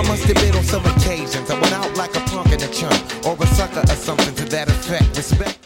I must admit on some occasions I went out like a punk in a chunk or a sucker or something to that effect. Respect